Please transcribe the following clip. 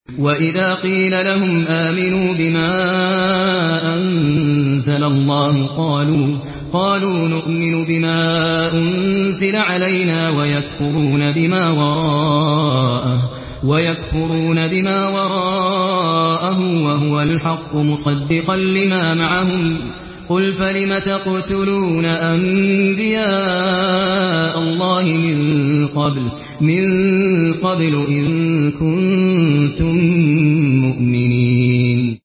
وَإِذَا قِيلَ لَهُمْ آمِنُوا بِمَا أَنزَلَ اللَّهُ قَالُوا نُؤْمِنُ بِمَا أُنزِلَ عَلَيْنَا وَيَكْفُرُونَ بِمَا وَرَاءَهُ وَهُوَ الْحَقُّ مُصَدِّقًا لِّمَا مَعَهُمْ ۗ قُلْ فَلِمَ تَقْتُلُونَ أَنبِيَاءَ اللَّهِ مِن قَبْلُ إِن كُنتُم